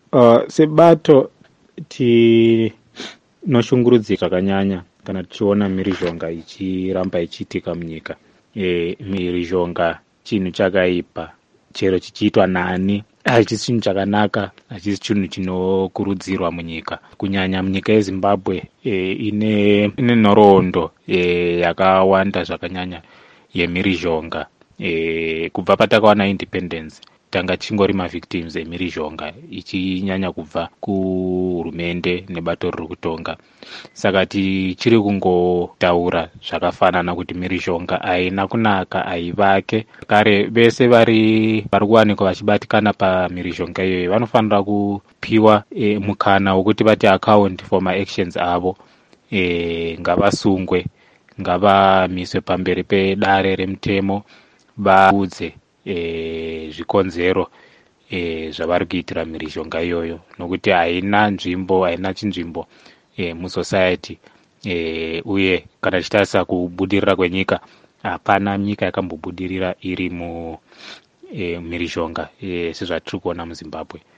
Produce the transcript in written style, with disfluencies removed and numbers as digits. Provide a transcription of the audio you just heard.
Sebato tinoshungurudzika zvakanyanya kana tichiona mhirizhonga ichiramba ichiitika munyika. Mhirizhonga chinhu chakaipa, chero chichiitwa nani hachisi chinhu chakanaka, hachisi chinhu chinokurudzirwa munyika, kunyanya munyika yeZimbabwe ine nhoroondo yakawanda zvakanyanya yemhirizhonga. Kubva patakawana independence tanga tichingori mavictims emhirizhonga ichinyanya kubva kuhurumende nebato riri kutonga. Saka tichiri kungotaura zvakafanana kuti mhirizhonga haina kunaka, haivake. Kare vese vari kuwanikwa vachibatikana pamhirizhonga iyoyo vanofanira kupiwa mukana wekuti vati account for maactions avo. Ngavasungwe, ngavamiswe pamberi pedare remutemo, vaudze zvikonzero zvavari kuitira mhirizhonga iyoyo, nokuti haina nzvimbo, haina chinzvimbo musociety. Uye kana tichitarisa kubudirira kwenyika, hapana nyika yakambobudirira iri mumhirizhonga sezvatiri kuona muZimbabwe.